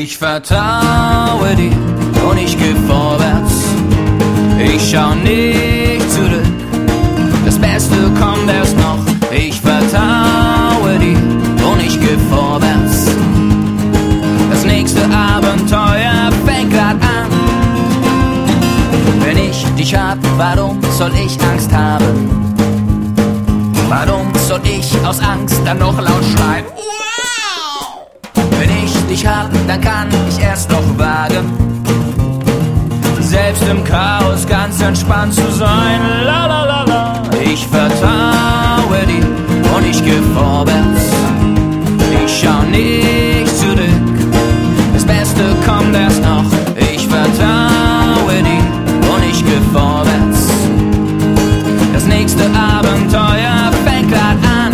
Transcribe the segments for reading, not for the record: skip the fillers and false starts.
Ich vertraue dir und ich geh vorwärts. Ich schau nicht zurück, das Beste kommt erst noch. Ich vertraue dir und ich geh vorwärts. Das nächste Abenteuer fängt grad an. Wenn ich dich hab, warum soll ich Angst haben? Warum soll ich aus Angst dann noch laut schreien? Wow! Wenn ich dich hab, dann kann ich es doch wagen, selbst im Chaos ganz entspannt zu sein. La la la la. Ich vertraue dir und ich geh vorwärts. Ich schau nicht zurück, das Beste kommt erst noch. Ich vertraue dir und ich geh vorwärts. Das nächste Abenteuer fängt grad an.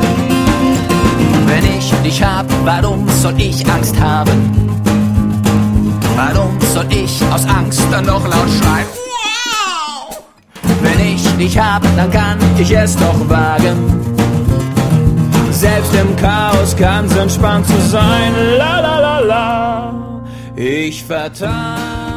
Wenn ich dich hab, warum soll ich Angst haben? Warum soll ich aus Angst dann noch laut schreien? Wow! Wenn ich dich hab, dann kann ich es doch wagen, selbst im Chaos ganz entspannt zu sein. La la la la. Ich vertraue